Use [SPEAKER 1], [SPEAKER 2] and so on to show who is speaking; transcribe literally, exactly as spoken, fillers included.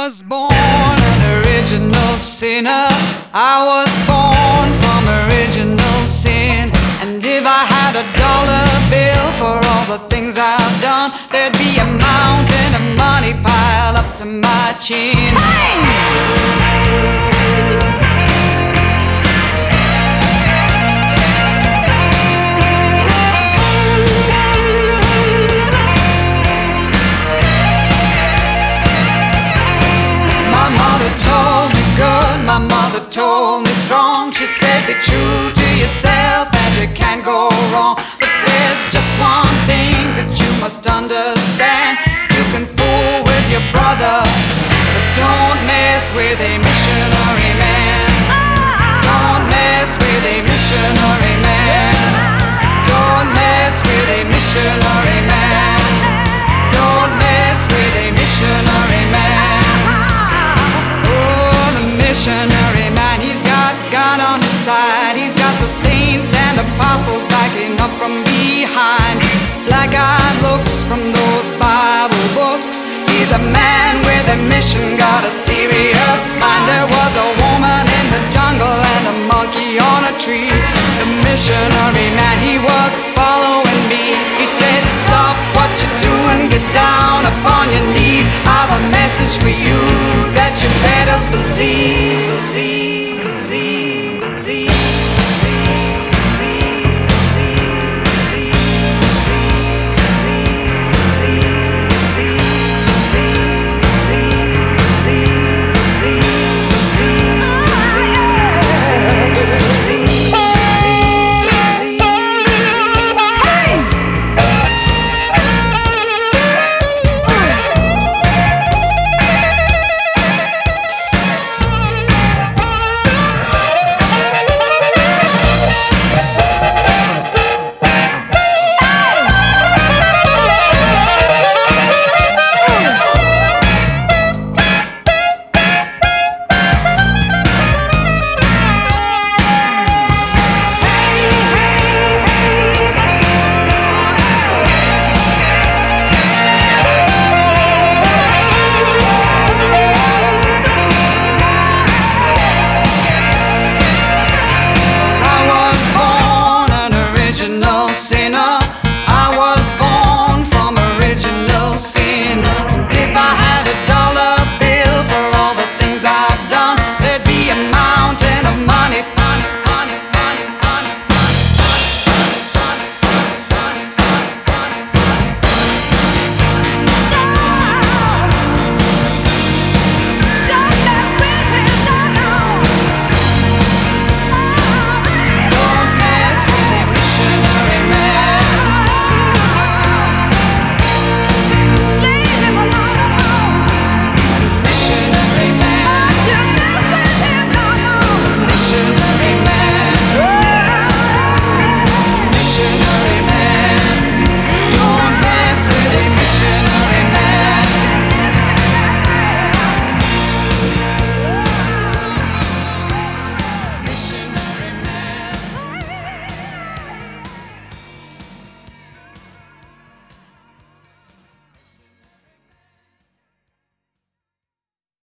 [SPEAKER 1] was born an original sinner. I was born from original sin. And if I had a dollar bill for all the things I've done, there'd be a mountain of money piled up to my chin. Hey! My mother told me strong. She said, be true to yourself and you can't go wrong. But there's just one thing that you must understand. You can fool with your brother, but don't mess with a missionary man. Don't mess with a missionary man. Don't mess with a missionary man. Don't mess with a missionary man. Missionary man, he's got God on his side. He's got the saints and apostles backing up from behind. Black-eyed looks from those Bible books. He's a man with a mission, got a serious mind. There was a woman in the jungle and a monkey on a tree. The missionary man, he was following me. He said, stop what you're doing, get down upon your knees. I've a message for you.